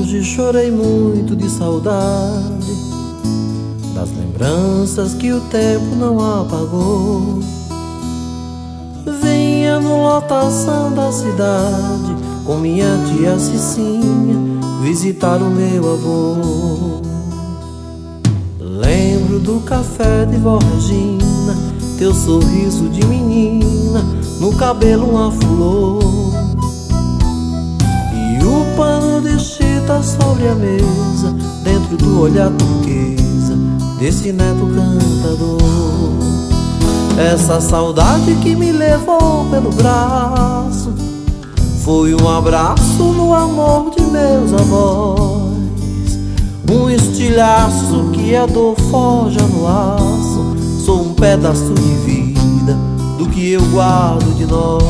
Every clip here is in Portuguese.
Hoje chorei muito de saudade das lembranças que o tempo não apagou. Vinha no lotação da cidade com minha tia Cicinha visitar o meu avô. Lembro do café de vó Regina, teu sorriso de menina, no cabelo uma flor, e o pano de chita sobre a mesa, dentro do olhar turquesa desse neto cantador. Essa saudade que me levou pelo braço foi um abraço no amor de meus avós, um estilhaço que a dor forja no aço. Sou um pedaço de vida do que eu guardo de nós.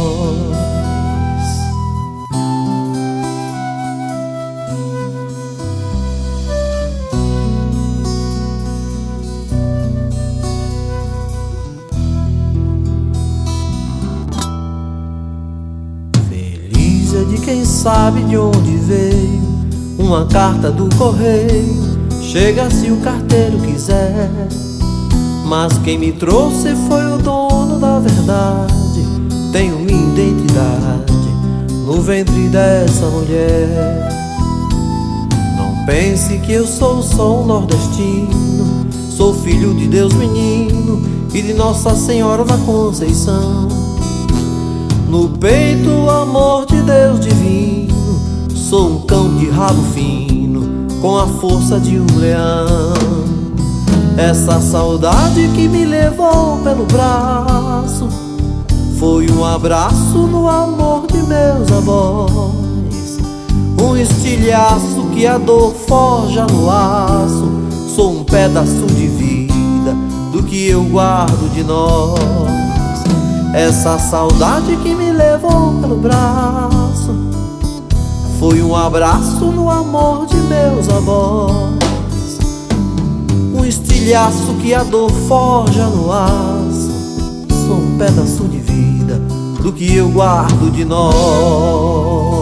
Feliz é de quem sabe de onde veio. Uma carta do correio chega se o carteiro quiser, mas quem me trouxe foi o dono da verdade. Tenho minha identidade no ventre dessa mulher. Não pense que eu sou só um nordestino, sou filho de Deus menino e de Nossa Senhora da Conceição. No peito o amor de Deus divino, sou um cão de rabo fino com a força de um leão. Essa saudade que me levou pelo braço foi um abraço no amor de meus avós, um estilhaço que a dor forja no aço. Sou um pedaço de vida do que eu guardo de nós. Essa saudade que me levou pelo braço foi um abraço no amor de meus avós, um estilhaço que a dor forja no aço. Sou um pedaço de vida do que eu guardo de nós.